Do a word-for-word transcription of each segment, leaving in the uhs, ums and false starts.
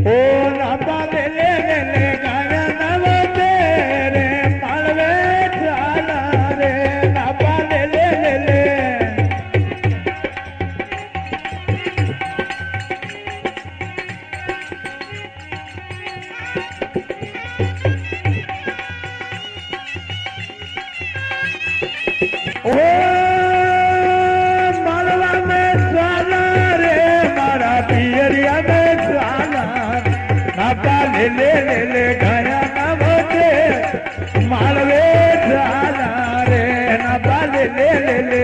ओ नापा ले ले ले ले गाया नव तेरे मालवे चाला रे नापा ले ले ले ले ओ मालवा में चाला रे मारा पियरिया में चाला नापा ले ले ले ले गाया नव तेरे मालवे चाला रे नापा ले ले ले ले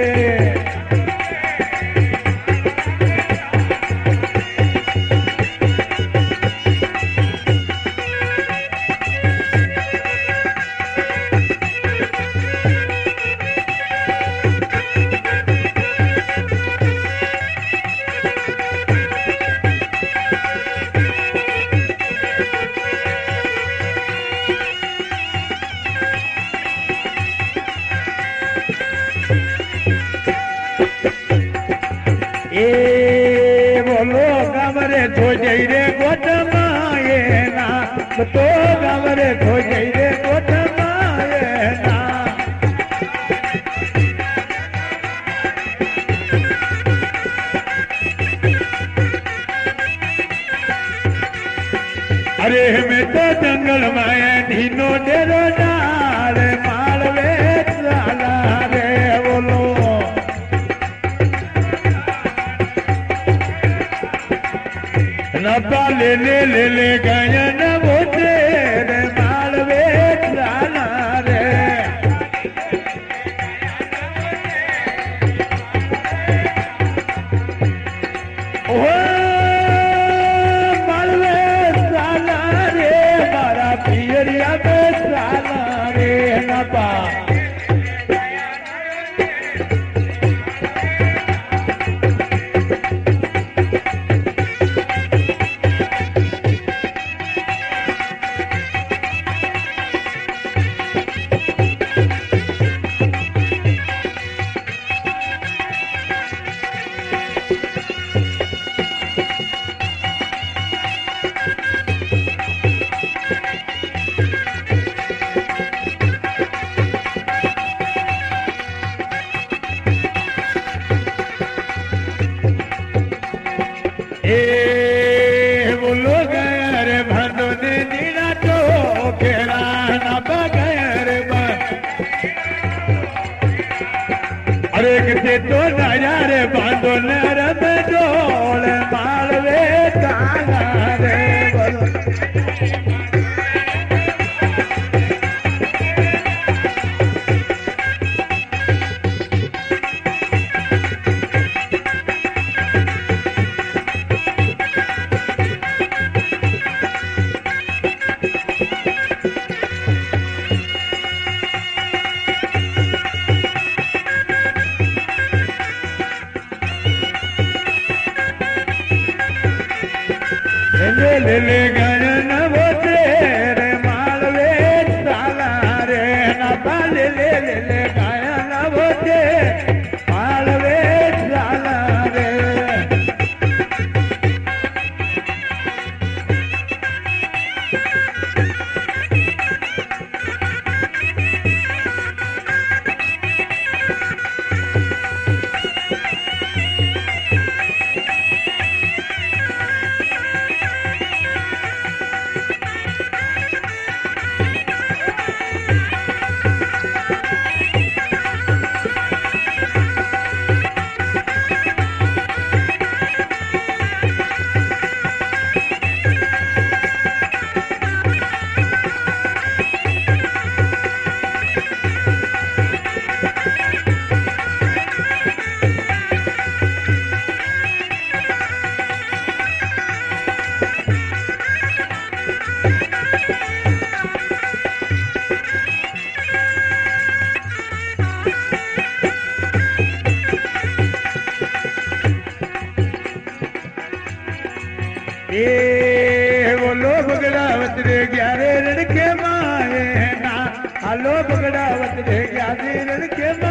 ए बोलो गमरे थो जई रे गोट माए ना तो गमरे थो जई रे गोट माए ना अरे में तो जंगल माए ढीनो डेरो डाल मालवे चाला रे बोलो नपा ले ले ले ले गाया नव तेरे मालवे चाला रे ओ मालवे चाला रे मारा पियरिया में चाला रे नपा ए बोलो गया रे भादो ने नीला तो केरा ना बगया रे बा अरे किसे तो नया रे भादो ने रब डोल मालवे काला रे बोलो ले ले ले गाया नव तेरे मालवे चाला रे नापा ले ले ले ले गाया नव तेरे मालवे चाला रे ए बोलो बगड़ावत रे ग्यारे लड़के माए ना हलो बगड़ावत रे ग्यारे लड़के